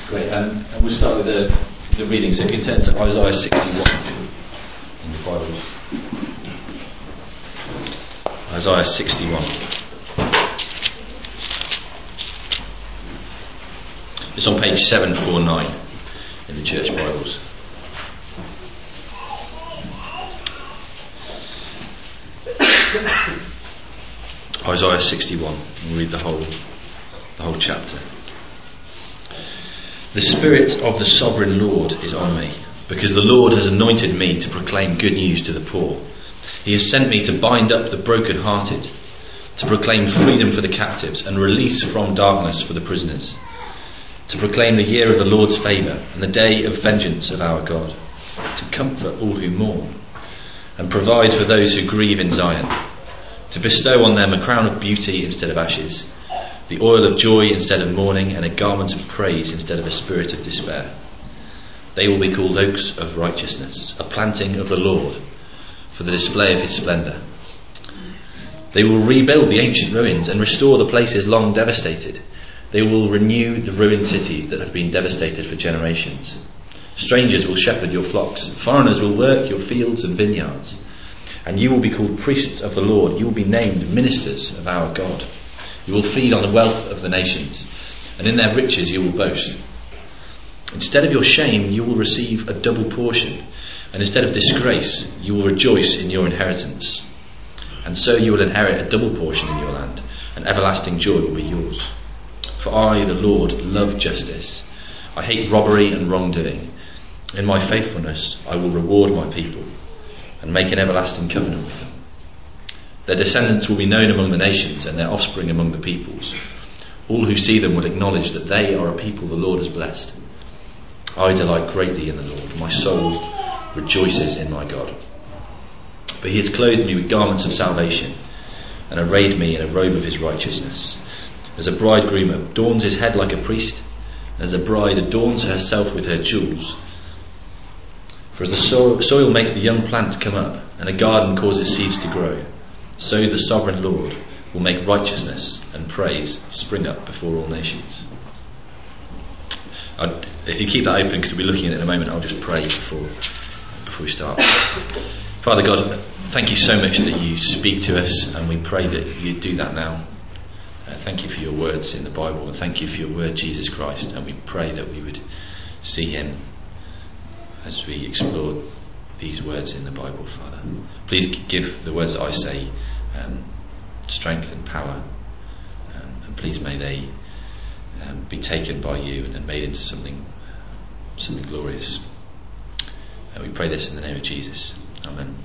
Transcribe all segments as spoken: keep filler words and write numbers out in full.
Great, um, and we'll start with the, the reading. So if you can turn to Isaiah sixty-one in the Bibles. Isaiah sixty-one. It's on page seven forty-nine in the Church Bibles. Isaiah sixty-one. We'll read the whole, the whole chapter. The Spirit of the Sovereign Lord is on me, because the Lord has anointed me to proclaim good news to the poor. He has sent me to bind up the brokenhearted, to proclaim freedom for the captives and release from darkness for the prisoners, to proclaim the year of the Lord's favour and the day of vengeance of our God, to comfort all who mourn and provide for those who grieve in Zion, to bestow on them a crown of beauty instead of ashes, the oil of joy instead of mourning, and a garment of praise instead of a spirit of despair. They will be called oaks of righteousness, a planting of the Lord, for the display of his splendour. They will rebuild the ancient ruins and restore the places long devastated. They will renew the ruined cities that have been devastated for generations. Strangers will shepherd your flocks. Foreigners will work your fields and vineyards. And you will be called priests of the Lord. You will be named ministers of our God. You will feed on the wealth of the nations, and in their riches you will boast. Instead of your shame, you will receive a double portion, and instead of disgrace, you will rejoice in your inheritance. And so you will inherit a double portion in your land, and everlasting joy will be yours. For I, the Lord, love justice. I hate robbery and wrongdoing. In my faithfulness, I will reward my people, and make an everlasting covenant with them. Their descendants will be known among the nations, and their offspring among the peoples. All who see them will acknowledge that they are a people the Lord has blessed. I delight greatly in the Lord. My soul rejoices in my God. For he has clothed me with garments of salvation, and arrayed me in a robe of his righteousness. As a bridegroom adorns his head like a priest, as a bride adorns herself with her jewels. For as the soil, soil makes the young plant come up, and a garden causes seeds to grow, so the sovereign Lord will make righteousness and praise spring up before all nations. I'd, if you keep that open, because we'll be looking at it in a moment, I'll just pray before before we start. Father God, thank you so much that you speak to us, and we pray that you do that now. Uh, thank you for your words in the Bible, and thank you for your word, Jesus Christ, and we pray that we would see him as we explore these words in the Bible, Father. Please give the words that I say um, strength and power, um, and please may they um, be taken by you and, and made into something something glorious. And we pray this in the name of Jesus. Amen.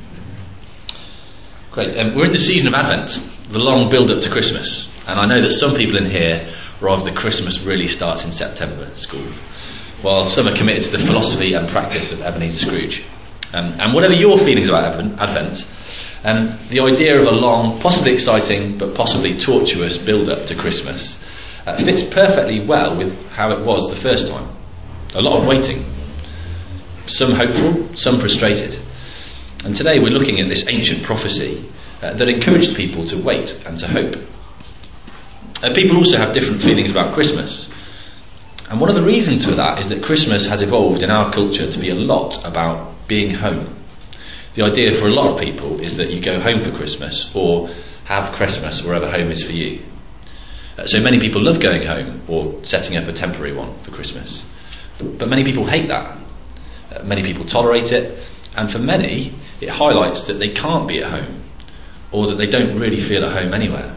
Great. Um, we're in the season of Advent, the long build-up to Christmas, and I know that some people in here rather that Christmas really starts in September at school, while some are committed to the philosophy and practice of Ebenezer Scrooge. Um, and whatever your feelings about Advent, um, the idea of a long, possibly exciting, but possibly tortuous build-up to Christmas uh, fits perfectly well with how it was the first time. A lot of waiting. Some hopeful, some frustrated. And today we're looking at this ancient prophecy uh, that encouraged people to wait and to hope. Uh, people also have different feelings about Christmas. And one of the reasons for that is that Christmas has evolved in our culture to be a lot about being home. The idea for a lot of people is that you go home for Christmas or have Christmas wherever home is for you. Uh, so many people love going home or setting up a temporary one for Christmas. But many people hate that. Uh, many people tolerate it, and for many it highlights that they can't be at home or that they don't really feel at home anywhere.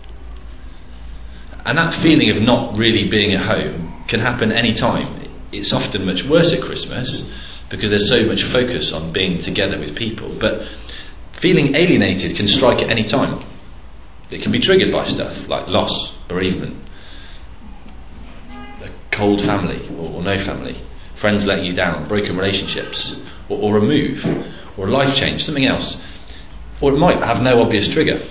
And that feeling of not really being at home can happen any time. It's often much worse at Christmas because there's so much focus on being together with people. But feeling alienated can strike at any time. It can be triggered by stuff like loss, bereavement, a cold family or, or no family, friends letting you down, broken relationships, or, or a move, or a life change, something else. Or it might have no obvious trigger.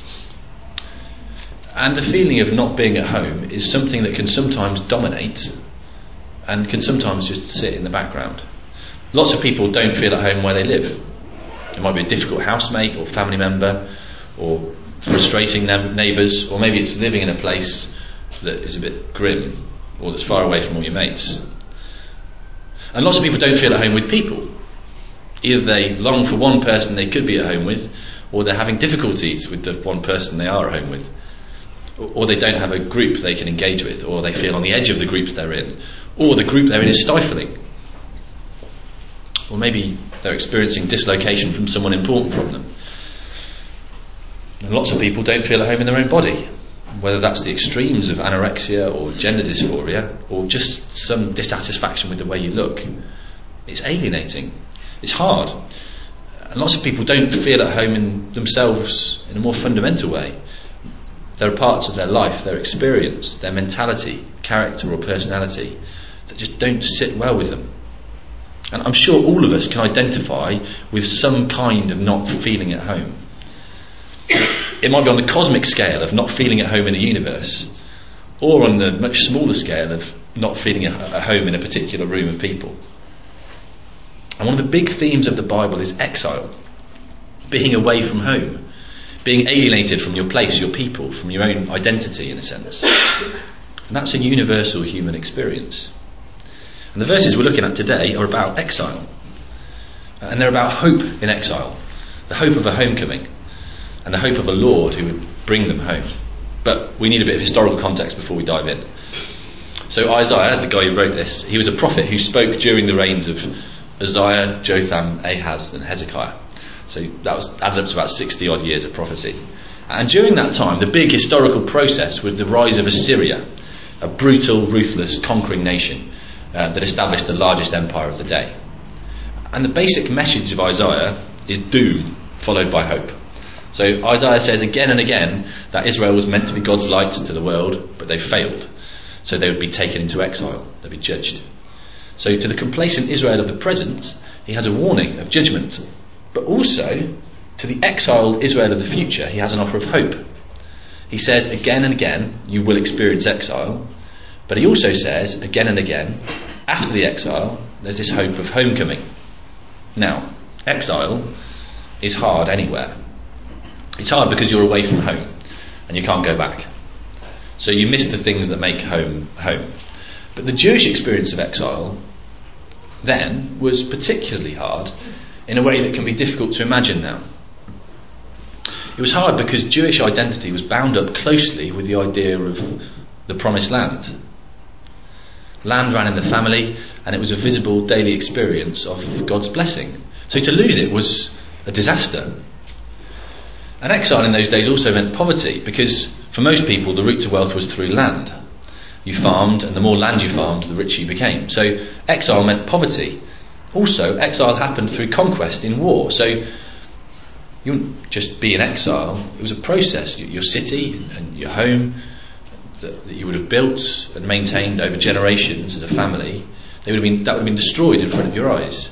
And the feeling of not being at home is something that can sometimes dominate and can sometimes just sit in the background. Lots of people don't feel at home where they live. It might be a difficult housemate or family member or frustrating neighbours, or maybe it's living in a place that is a bit grim or that's far away from all your mates. And lots of people don't feel at home with people. Either they long for one person they could be at home with, or they're having difficulties with the one person they are at home with. Or they don't have a group they can engage with, or they feel on the edge of the groups they're in, or the group they're in is stifling. Or maybe they're experiencing dislocation from someone important from them. And lots of people don't feel at home in their own body, whether that's the extremes of anorexia or gender dysphoria, or just some dissatisfaction with the way you look. It's alienating. It's hard. And lots of people don't feel at home in themselves in a more fundamental way. There are parts of their life, their experience, their mentality, character or personality that just don't sit well with them. And I'm sure all of us can identify with some kind of not feeling at home. It might be on the cosmic scale of not feeling at home in the universe, or on the much smaller scale of not feeling at home in a particular room of people. And one of the big themes of the Bible is exile, being away from home, being alienated from your place, your people, from your own identity in a sense. And that's a universal human experience. And the verses we're looking at today are about exile. And they're about hope in exile, the hope of a homecoming, and the hope of a Lord who would bring them home. But we need a bit of historical context before we dive in. So Isaiah, the guy who wrote this, he was a prophet who spoke during the reigns of Uzziah, Jotham, Ahaz and Hezekiah. So that was added up to about sixty odd years of prophecy. And during that time, the big historical process was the rise of Assyria, a brutal, ruthless, conquering nation uh, that established the largest empire of the day. And the basic message of Isaiah is doom, followed by hope. So Isaiah says again and again that Israel was meant to be God's light to the world, but they failed. So they would be taken into exile, they'd be judged. So to the complacent Israel of the present, he has a warning of judgment. But also, to the exiled Israel of the future, he has an offer of hope. He says again and again, you will experience exile. But he also says again and again, after the exile, there's this hope of homecoming. Now, exile is hard anywhere. It's hard because you're away from home and you can't go back. So you miss the things that make home home. But the Jewish experience of exile then was particularly hard in a way that can be difficult to imagine now. It was hard because Jewish identity was bound up closely with the idea of the promised land. Land ran in the family, and it was a visible daily experience of God's blessing. So to lose it was a disaster. And exile in those days also meant poverty, because for most people the route to wealth was through land. You farmed, and the more land you farmed, the richer you became. So exile meant poverty. Also, exile happened through conquest in war. So you wouldn't just be in exile. It was a process. Your city and your home that, that you would have built and maintained over generations as a family, they would have been, that would have been destroyed in front of your eyes.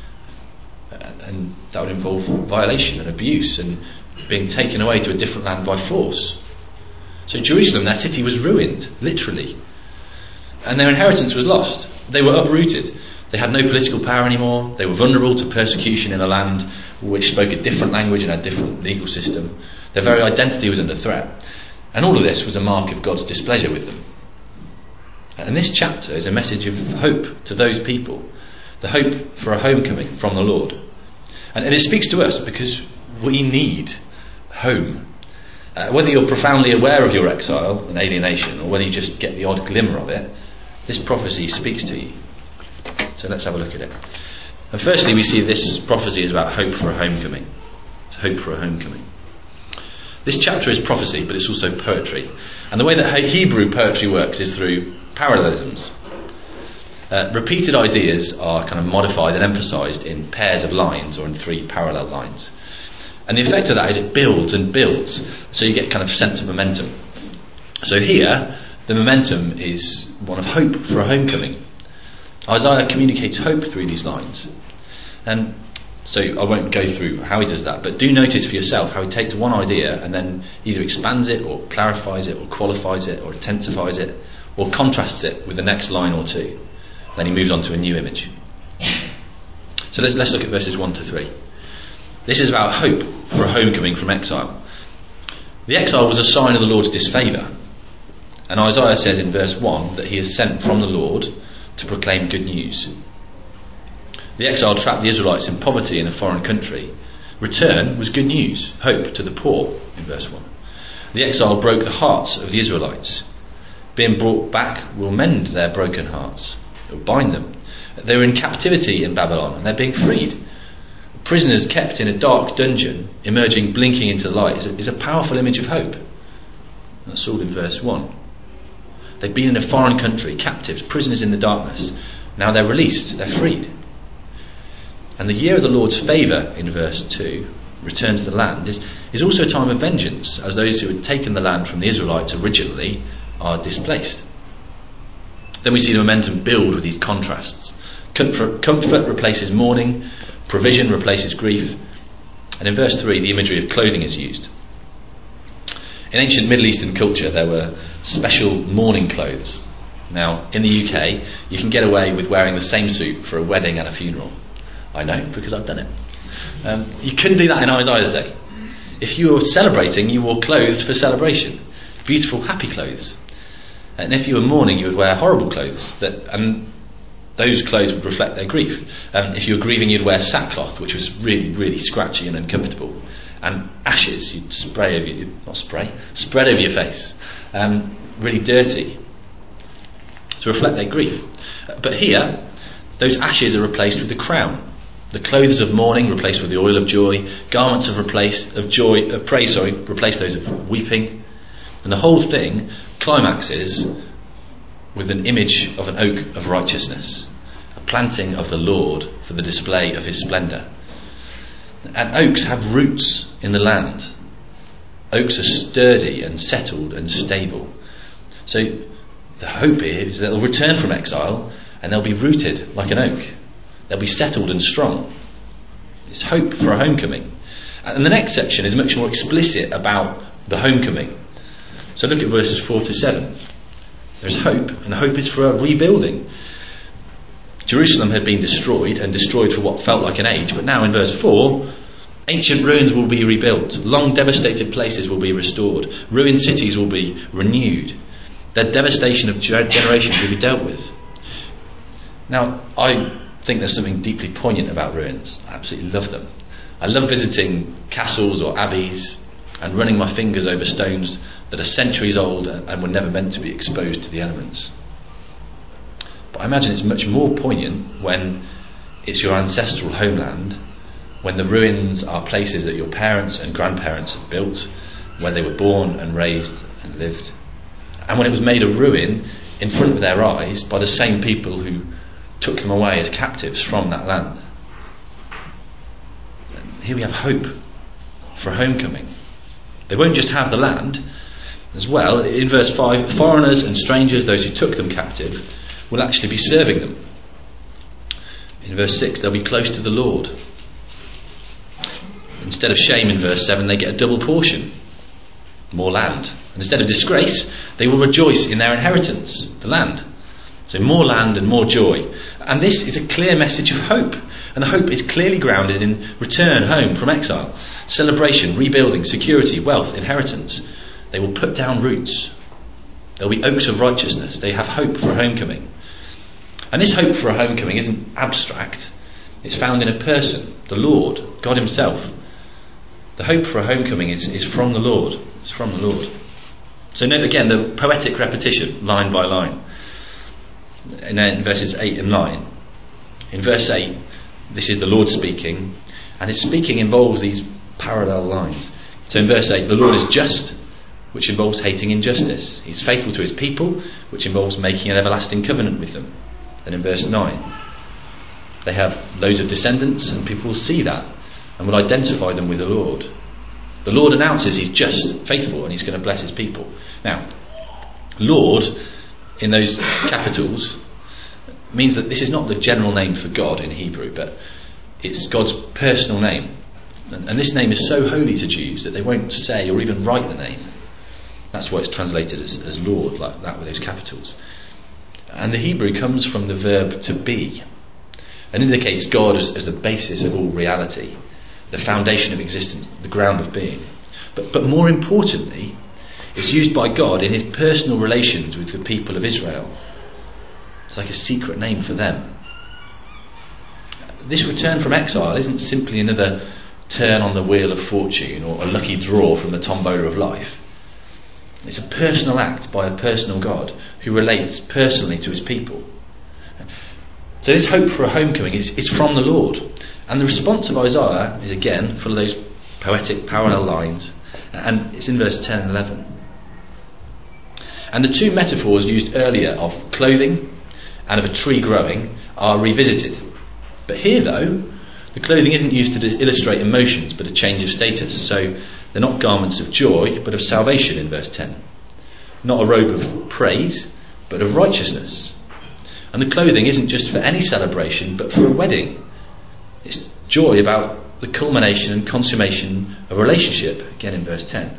And that would involve violation and abuse and being taken away to a different land by force. So Jerusalem, that city, was ruined, literally. And their inheritance was lost. They were uprooted. They had no political power anymore. They were vulnerable to persecution in a land which spoke a different language and had a different legal system. Their very identity was under threat. And all of this was a mark of God's displeasure with them. And this chapter is a message of hope to those people. The hope for a homecoming from the Lord. And, and it speaks to us because we need home. Uh, whether you're profoundly aware of your exile and alienation, or whether you just get the odd glimmer of it, this prophecy speaks to you. So let's have a look at it. And firstly, we see this prophecy is about hope for a homecoming. It's hope for a homecoming. This chapter is prophecy, but it's also poetry. And the way that Hebrew poetry works is through parallelisms. Uh, repeated ideas are kind of modified and emphasised in pairs of lines or in three parallel lines. And the effect of that is it builds and builds, so you get kind of a sense of momentum. So here, the momentum is one of hope for a homecoming. Isaiah communicates hope through these lines. And so I won't go through how he does that, but do notice for yourself how he takes one idea and then either expands it or clarifies it or qualifies it or intensifies it or contrasts it with the next line or two. Then he moves on to a new image. So let's, let's look at verses one to three. This is about hope for a homecoming from exile. The exile was a sign of the Lord's disfavour. And Isaiah says in verse one that he is sent from the Lord to proclaim good news. The exile trapped the Israelites in poverty in a foreign country. Return was good news, hope to the poor, in verse one. The exile broke the hearts of the Israelites. Being brought back will mend their broken hearts. It will bind them. They were in captivity in Babylon and they're being freed. Prisoners kept in a dark dungeon, emerging blinking into light, is a, is a powerful image of hope. That's all in verse one. They've been in a foreign country, captives, prisoners in the darkness. Now they're released, they're freed. And the year of the Lord's favour, in verse two, return to the land, is, is also a time of vengeance, as those who had taken the land from the Israelites originally are displaced. Then we see the momentum build with these contrasts. Comfort, comfort replaces mourning, provision replaces grief, and in verse three the imagery of clothing is used. In ancient Middle Eastern culture there were special mourning clothes. Now in the U K you can get away with wearing the same suit for a wedding and a funeral. I know, because I've done it. Um, you couldn't do that in Isaiah's day. If you were celebrating, you wore clothes for celebration, beautiful happy clothes. And if you were mourning, you would wear horrible clothes, that, and those clothes would reflect their grief. Um, if you were grieving, you'd wear sackcloth, which was really, really scratchy and uncomfortable. And ashes, you'd spray over you, not spray, spread over your face. Um, really dirty, to reflect their grief. But here, those ashes are replaced with the crown. The clothes of mourning replaced with the oil of joy. Garments of replace of joy of praise, sorry, replace those of weeping. And the whole thing climaxes with an image of an oak of righteousness, a planting of the Lord for the display of his splendour. And oaks have roots in the land. Oaks are sturdy and settled and stable. So the hope is that they'll return from exile and they'll be rooted like an oak. They'll be settled and strong. It's hope for a homecoming. And the next section is much more explicit about the homecoming. So look at verses four to seven. There's hope, and the hope is for a rebuilding. Jerusalem had been destroyed, and destroyed for what felt like an age, but now in verse four, ancient ruins will be rebuilt, long devastated places will be restored, ruined cities will be renewed, their devastation of generations will be dealt with. Now, I think there's something deeply poignant about ruins. I absolutely love them. I love visiting castles or abbeys and running my fingers over stones that are centuries old and were never meant to be exposed to the elements. But I imagine it's much more poignant when it's your ancestral homeland, when the ruins are places that your parents and grandparents have built, where they were born and raised and lived, and when it was made a ruin in front of their eyes by the same people who took them away as captives from that land. And here we have hope for homecoming. They won't just have the land as well. In verse five, foreigners and strangers, those who took them captive, will actually be serving them. In verse six, they'll be close to the Lord. Instead of shame in verse seven, they get a double portion, more land. And instead of disgrace, they will rejoice in their inheritance, the land. So more land and more joy. And this is a clear message of hope. And the hope is clearly grounded in return home from exile, celebration, rebuilding, security, wealth, inheritance. They will put down roots. They'll be oaks of righteousness. They have hope for homecoming. And this hope for a homecoming isn't abstract. It's found in a person, the Lord, God himself. The hope for a homecoming is, is from the Lord. It's from the Lord. So note again the poetic repetition, line by line. In, in verses eight and nine. In verse eight, this is the Lord speaking, and his speaking involves these parallel lines. So in verse eight, the Lord is just, which involves hating injustice. He's faithful to his people, which involves making an everlasting covenant with them. And in verse nine, they have loads of descendants, and people will see that and will identify them with the Lord. The Lord announces he's just, faithful, and he's going to bless his people. Now, Lord, in those capitals, means that this is not the general name for God in Hebrew, but it's God's personal name. And, and this name is so holy to Jews that they won't say or even write the name. That's why it's translated as, as Lord, like that with those capitals. And the Hebrew comes from the verb to be, and indicates God as, as the basis of all reality, the foundation of existence, the ground of being. But, but more importantly, It's used by God in his personal relations with the people of Israel. It's like a secret name for them. This return from exile isn't simply another turn on the wheel of fortune or a lucky draw from the tombola of life. It's a personal act by a personal God who relates personally to his people. So this hope for a homecoming is, is from the Lord. And the response of Isaiah is again full of those poetic parallel lines. And it's in verse ten and eleven. And the two metaphors used earlier of clothing and of a tree growing are revisited. But here though, the clothing isn't used to illustrate emotions but a change of status. So they're not garments of joy but of salvation in verse ten. Not a robe of praise but of righteousness. And the clothing isn't just for any celebration but for a wedding. It's joy about the culmination and consummation of a relationship, again in verse ten.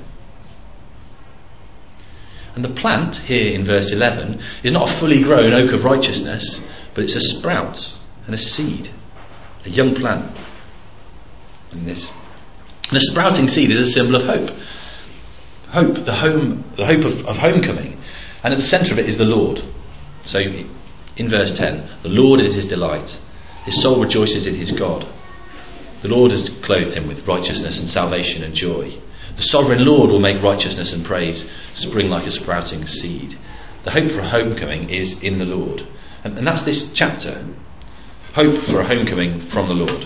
And the plant here in verse eleven is not a fully grown oak of righteousness, but it's a sprout and a seed, a young plant. In this, and a sprouting seed is a symbol of hope. Hope, the home, the hope of, of homecoming, and at the centre of it is the Lord. So, in verse ten, the Lord is his delight. His soul rejoices in his God. The Lord has clothed him with righteousness and salvation and joy. The sovereign Lord will make righteousness and praise spring like a sprouting seed. The hope for a homecoming is in the Lord. And, and that's this chapter. Hope for a homecoming from the Lord.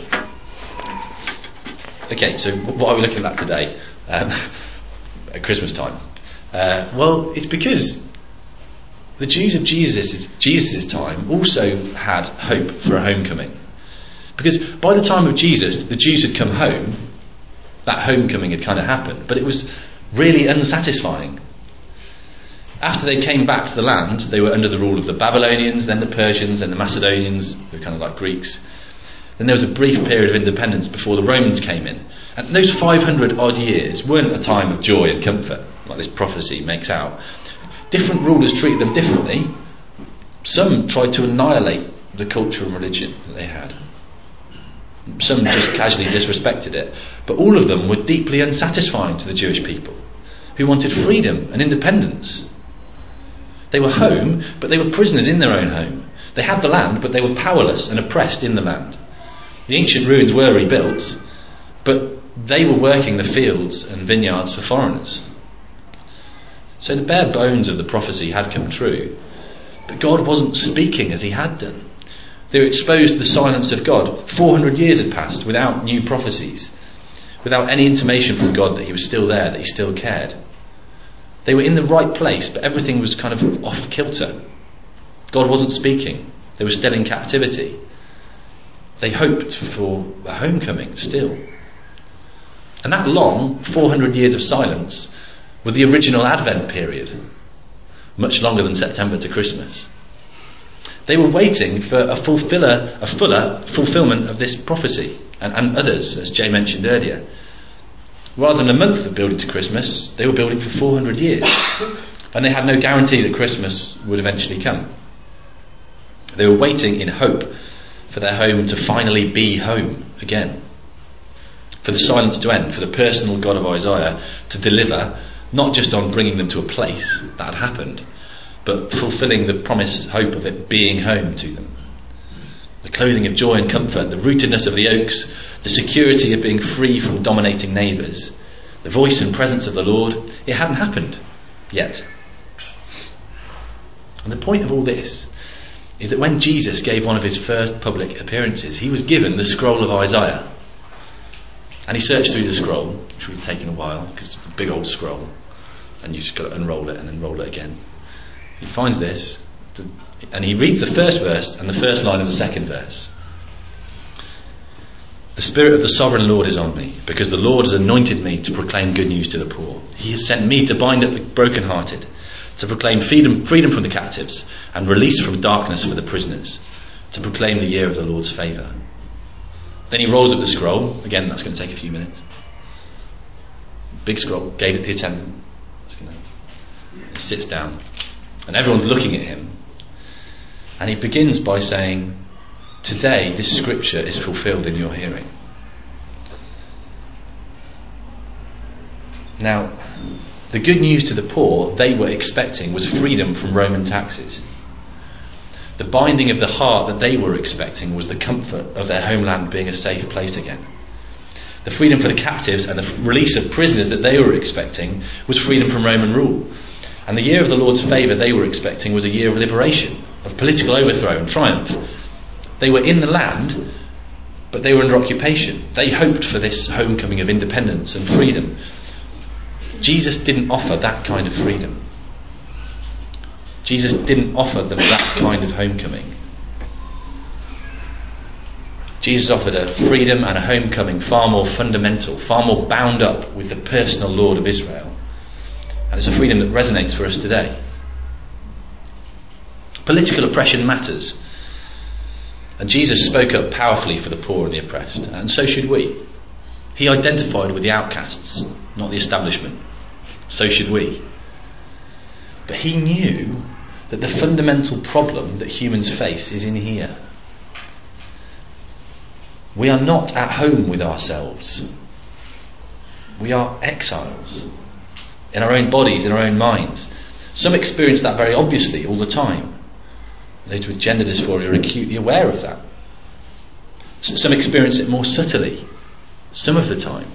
Okay, so what are we looking at today? Um, at Christmas time? Uh, well, it's because the Jews of Jesus' Jesus' time also had hope for a homecoming. Because by the time of Jesus, the Jews had come home. That homecoming had kind of happened, but it was really unsatisfying. After they came back to the land, they were under the rule of the Babylonians, then the Persians, then the Macedonians, who were kind of like Greeks. Then there was a brief period of independence before the Romans came in. And those five hundred odd years weren't a time of joy and comfort, like this prophecy makes out. Different rulers treated them differently. Some tried to annihilate the culture and religion that they had. Some just casually disrespected it. But all of them were deeply unsatisfying to the Jewish people, who wanted freedom and independence. They were home, but they were prisoners in their own home. They had the land, but they were powerless and oppressed in the land. The ancient ruins were rebuilt, but they were working the fields and vineyards for foreigners. So the bare bones of the prophecy had come true, but God wasn't speaking as he had done. They were exposed to the silence of God. four hundred years had passed without new prophecies, without any intimation from God that he was still there, that he still cared. They were in the right place, but everything was kind of off kilter. God wasn't speaking. They were still in captivity. They hoped for a homecoming still. And that long, four hundred years of silence, was the original Advent period, much longer than September to Christmas. They were waiting for a fulfiller, a fuller fulfillment of this prophecy, and, and others, as Jay mentioned earlier. Rather than a month of building to Christmas, they were building for four hundred years, and they had no guarantee that Christmas would eventually come. They were waiting in hope for their home to finally be home again, for the silence to end, for the personal God of Isaiah to deliver, not just on bringing them to a place that had happened, but fulfilling the promised hope of it being home to them. The clothing of joy and comfort, the rootedness of the oaks, the security of being free from dominating neighbours, the voice and presence of the Lord, it hadn't happened yet. And the point of all this is that when Jesus gave one of his first public appearances, he was given the scroll of Isaiah. And he searched through the scroll, which would have taken a while, because it's a big old scroll, and you just got to unroll it and then roll it again. He finds this, and he reads the first verse and the first line of the second verse. The Spirit of the Sovereign Lord is on me, because the Lord has anointed me to proclaim good news to the poor. He has sent me to bind up the brokenhearted, to proclaim freedom, freedom from the captives, and release from darkness for the prisoners, to proclaim the year of the Lord's favour. Then he rolls up the scroll. Again, that's going to take a few minutes. Big scroll, gave it to the attendant. He sits down, and everyone's looking at him. And he begins by saying, today this scripture is fulfilled in your hearing. Now, The good news to the poor they were expecting was freedom from Roman taxes. The binding of the heart that they were expecting was the comfort of their homeland being a safe place again. The freedom for the captives and the release of prisoners that they were expecting was freedom from Roman rule. And the year of the Lord's favour they were expecting was a year of liberation, of political overthrow and triumph. They were in the land, but they were under occupation. They hoped for this homecoming of independence and freedom. Jesus didn't offer that kind of freedom. Jesus didn't offer them that kind of homecoming. Jesus offered a freedom and a homecoming far more fundamental, far more bound up with the personal Lord of Israel. And it's a freedom that resonates for us today. Political oppression matters. And Jesus spoke up powerfully for the poor and the oppressed. And so should we. He identified with the outcasts, not the establishment. So should we. But he knew that the fundamental problem that humans face is in here. We are not at home with ourselves. We are exiles in our own bodies, in our own minds. Some experience that very obviously all the time. Those with gender dysphoria are acutely aware of that. Some experience it more subtly, some of the time.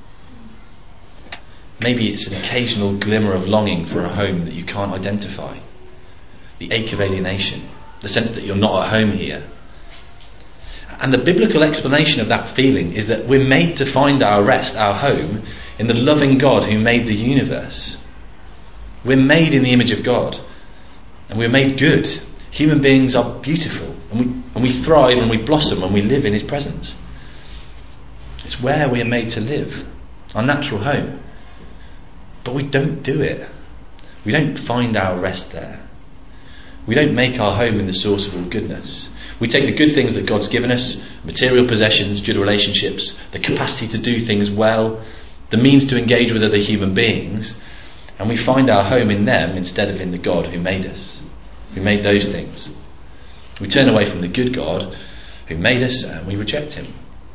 Maybe it's an occasional glimmer of longing for a home that you can't identify. The ache of alienation, the sense that you're not at home here. And the biblical explanation of that feeling is that we're made to find our rest, our home, in the loving God who made the universe. We're made in the image of God, and we're made good. Human beings are beautiful, and we, and we thrive and we blossom when we live in his presence. It's where we are made to live, our natural home. But we don't do it. We don't find our rest there. We don't make our home in the source of all goodness. We take the good things that God's given us, material possessions, good relationships, the capacity to do things well, the means to engage with other human beings, and we find our home in them instead of in the God who made us, who made those things. We turn away from the good God who made us and we reject him.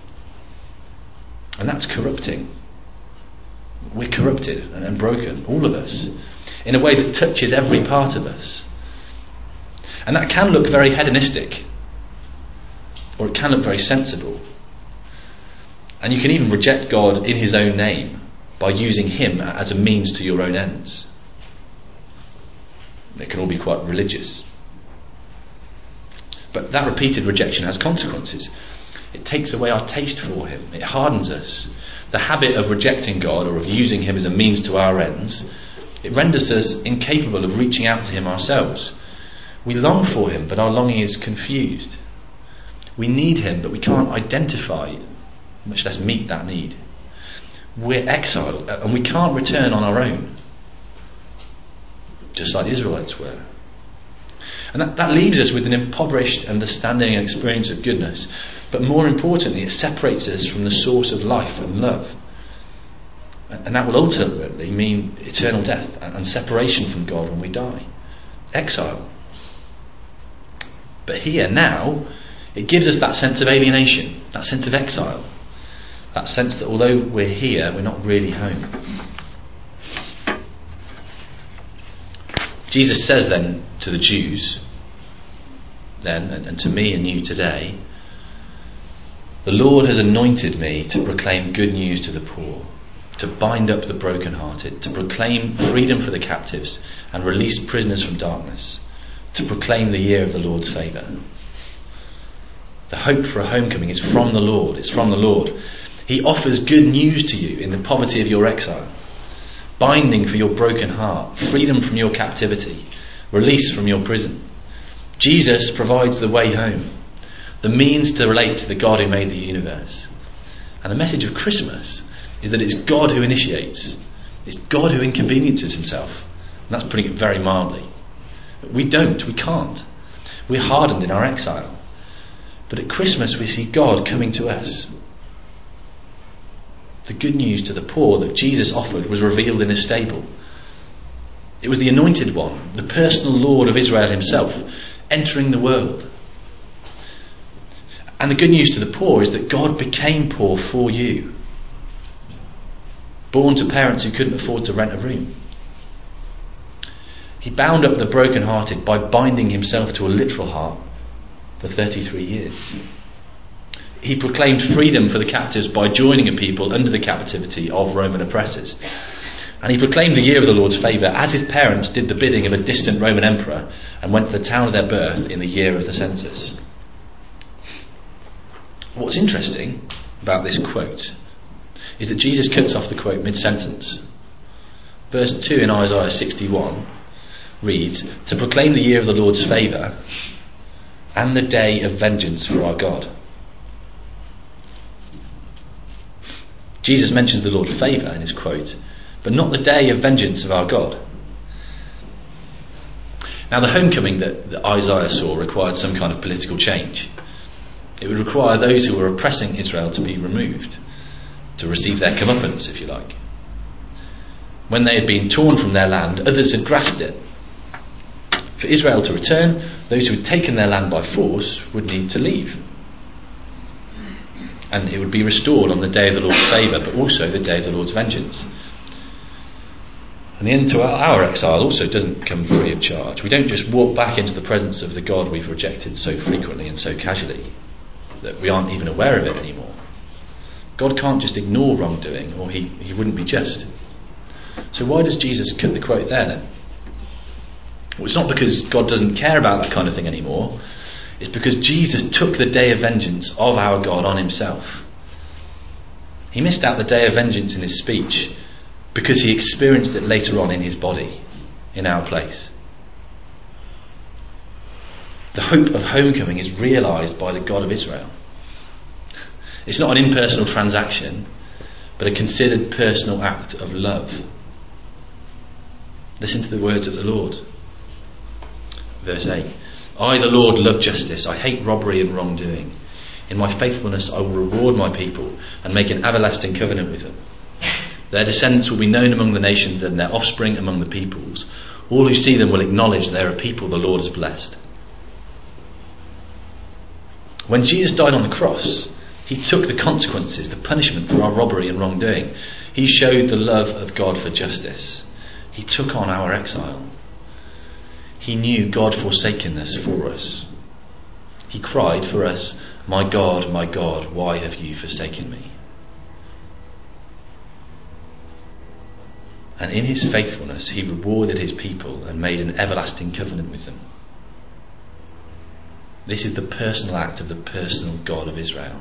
And that's corrupting. We're corrupted and broken, all of us, in a way that touches every part of us. And that can look very hedonistic, or it can look very sensible. And you can even reject God in his own name by using him as a means to your own ends. It can all be quite religious. But that repeated rejection has consequences. It takes away our taste for him. It hardens us. The habit of rejecting God or of using him as a means to our ends, it renders us incapable of reaching out to him ourselves. We long for him, but our longing is confused. We need him, but we can't identify, much less meet that need. We're exiled, and we can't return on our own, just like the Israelites were. And that, that leaves us with an impoverished understanding and experience of goodness. But more importantly, it separates us from the source of life and love. And that will ultimately mean eternal death and separation from God when we die. Exile. But here, now, it gives us that sense of alienation, that sense of exile. That sense that although we're here, we're not really home. Jesus says then to the Jews, then, and, and to me and you today, the Lord has anointed me to proclaim good news to the poor, to bind up the brokenhearted, to proclaim freedom for the captives and release prisoners from darkness, to proclaim the year of the Lord's favour. The hope for a homecoming is from the Lord. It's from the Lord. He offers good news to you in the poverty of your exile, binding for your broken heart, freedom from your captivity, release from your prison. Jesus provides the way home, the means to relate to the God who made the universe. And the message of Christmas is that it's God who initiates. It's God who inconveniences himself. And that's putting it very mildly. We don't, we can't. We're hardened in our exile. But at Christmas we see God coming to us. The good news to the poor that Jesus offered was revealed in a stable. It was the anointed one, the personal Lord of Israel himself, entering the world. And the good news to the poor is that God became poor for you. Born to parents who couldn't afford to rent a room. He bound up the brokenhearted by binding himself to a literal heart for thirty-three years. He proclaimed freedom for the captives by joining a people under the captivity of Roman oppressors. And he proclaimed the year of the Lord's favour as his parents did the bidding of a distant Roman emperor and went to the town of their birth in the year of the census. What's interesting about this quote is that Jesus cuts off the quote mid-sentence. Verse two in Isaiah sixty-one reads, "To proclaim the year of the Lord's favour and the day of vengeance for our God." Jesus mentions the Lord's favour in his quote, but not the day of vengeance of our God. Now, the homecoming that, that Isaiah saw required some kind of political change. It would require those who were oppressing Israel to be removed, to receive their comeuppance, if you like. When they had been torn from their land, others had grasped it. For Israel to return, those who had taken their land by force would need to leave. And it would be restored on the day of the Lord's favour, but also the day of the Lord's vengeance. And the end to our, our exile also doesn't come free of charge. We don't just walk back into the presence of the God we've rejected so frequently and so casually that we aren't even aware of it anymore. God can't just ignore wrongdoing, or he, he wouldn't be just. So why does Jesus cut the quote there then? Well, it's not because God doesn't care about that kind of thing anymore. It's because Jesus took the day of vengeance of our God on himself. He missed out the day of vengeance in his speech because he experienced it later on in his body, in our place. The hope of homecoming is realised by the God of Israel. It's not an impersonal transaction, but a considered personal act of love. Listen to the words of the Lord. Verse eight. "I, the Lord, love justice. I hate robbery and wrongdoing. In my faithfulness I will reward my people and make an everlasting covenant with them. Their descendants will be known among the nations and their offspring among the peoples. All who see them will acknowledge they are a people the Lord has blessed." When Jesus died on the cross, he took the consequences, the punishment for our robbery and wrongdoing. He showed the love of God for justice. He took on our exile. He knew God forsakenness for us. He cried for us, "My God, my God, why have you forsaken me?" And in his faithfulness he rewarded his people and made an everlasting covenant with them. This is the personal act of the personal God of Israel.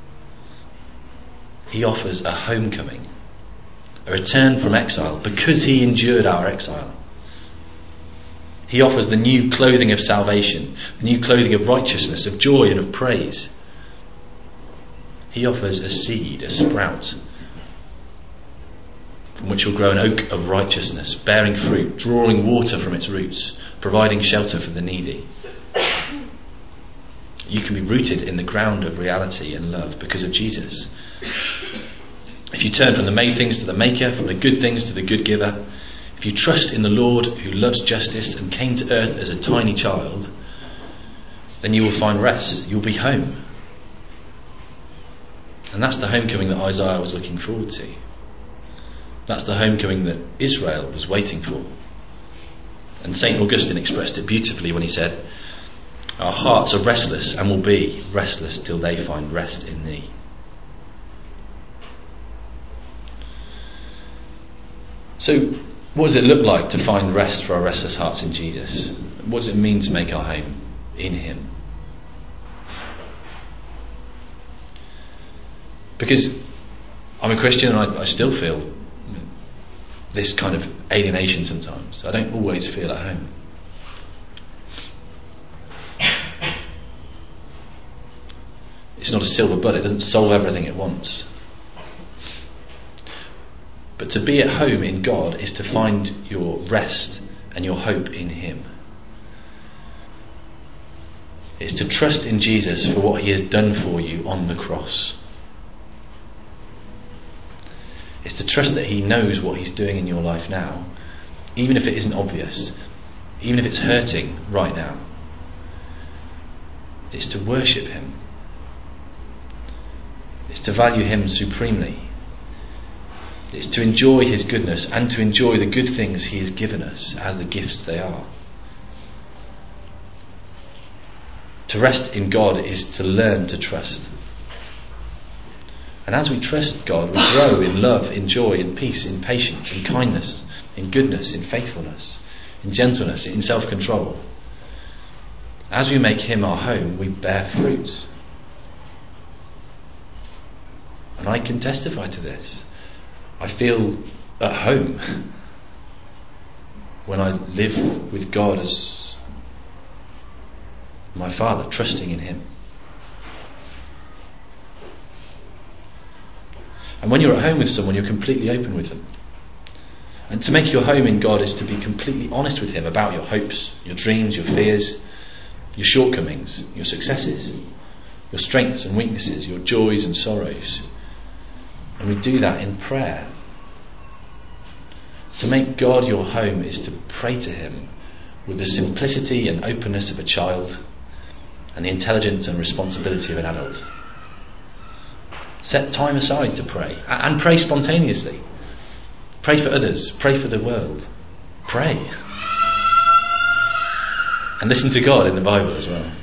He offers a homecoming, a return from exile, because he endured our exile. He offers the new clothing of salvation, the new clothing of righteousness, of joy and of praise. He offers a seed, a sprout, from which will grow an oak of righteousness, bearing fruit, drawing water from its roots, providing shelter for the needy. You can be rooted in the ground of reality and love because of Jesus. If you turn from the made things to the maker, from the good things to the good giver, if you trust in the Lord who loves justice and came to earth as a tiny child, then you will find rest. You'll be home. And that's the homecoming that Isaiah was looking forward to. That's the homecoming that Israel was waiting for. And Saint Augustine expressed it beautifully when he said, "Our hearts are restless and will be restless till they find rest in thee." So, what does it look like to find rest for our restless hearts in Jesus? What does it mean to make our home in him? Because I'm a Christian and I, I still feel this kind of alienation sometimes. I don't always feel at home. It's not a silver bullet, it doesn't solve everything at once. But to be at home in God is to find your rest and your hope in him. It's to trust in Jesus for what he has done for you on the cross. It's to trust that he knows what he's doing in your life now, even if it isn't obvious, even if it's hurting right now. It's to worship him. It's to value him supremely. It's to enjoy his goodness and to enjoy the good things he has given us as the gifts they are. To rest in God is to learn to trust. And as we trust God, we grow in love, in joy, in peace, in patience, in kindness, in goodness, in faithfulness, in gentleness, in self-control. As we make him our home, we bear fruit. And I can testify to this. I feel at home when I live with God as my Father, trusting in him. And when you're at home with someone, you're completely open with them. And to make your home in God is to be completely honest with him about your hopes, your dreams, your fears, your shortcomings, your successes, your strengths and weaknesses, your joys and sorrows. And we do that in prayer. To make God your home is to pray to him with the simplicity and openness of a child and the intelligence and responsibility of an adult. Set time aside to pray, and pray spontaneously. Pray for others, pray for the world. Pray. And listen to God in the Bible as well.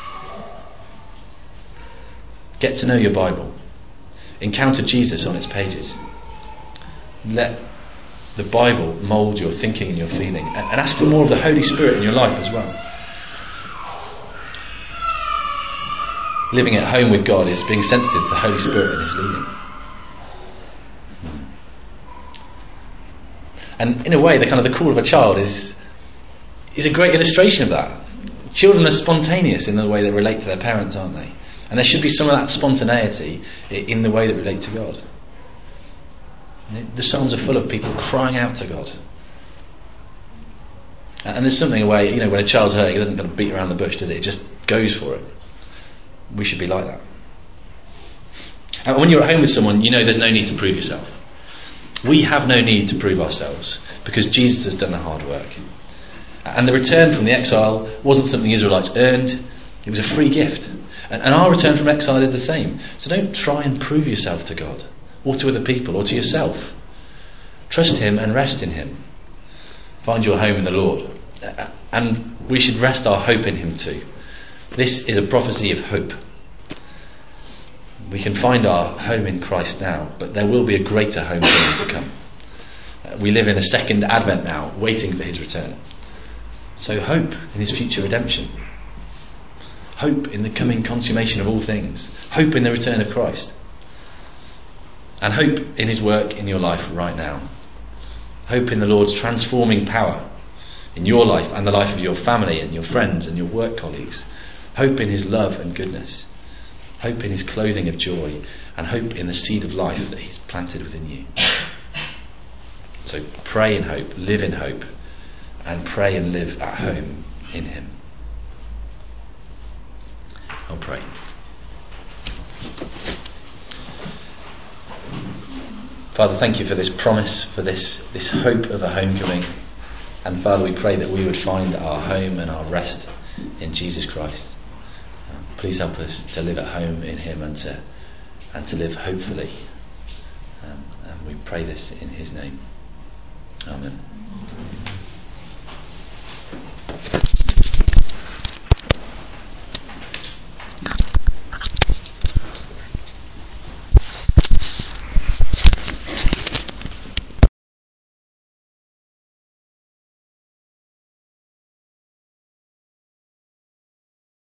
Get to know your Bible. Encounter Jesus on its pages. Let the Bible mould your thinking and your feeling, and ask for more of the Holy Spirit in your life as well. Living at home with God is being sensitive to the Holy Spirit and his leading. And in a way, the kind of the call of a child is is a great illustration of that. Children are spontaneous in the way they relate to their parents, aren't they? And there should be some of that spontaneity in the way that we relate to God. The Psalms are full of people crying out to God. And there's something away, you know, when a child's hurting, it doesn't kind of beat around the bush, does it? It just goes for it. We should be like that. And when you're at home with someone, you know there's no need to prove yourself. We have no need to prove ourselves because Jesus has done the hard work. And the return from the exile wasn't something the Israelites earned. It was a free gift. And, and our return from exile is the same. So don't try and prove yourself to God or to other people or to yourself. Trust him and rest in him. Find your home in the Lord. And we should rest our hope in him too. This is a prophecy of hope. We can find our home in Christ now, but there will be a greater home for him to come. Uh, we live in a second advent now, waiting for his return. So hope in his future redemption. Hope in the coming consummation of all things. Hope in the return of Christ. And hope in his work in your life right now. Hope in the Lord's transforming power in your life and the life of your family and your friends and your work colleagues. Hope in his love and goodness. Hope in his clothing of joy. And hope in the seed of life that he's planted within you. So pray in hope, live in hope, and pray and live at home in him. I'll pray. Father, thank you for this promise, for this, this hope of a homecoming. And Father, we pray that we would find our home and our rest in Jesus Christ. Please help us to live at home in him and to and to live hopefully. Um, and we pray this in his name. Amen.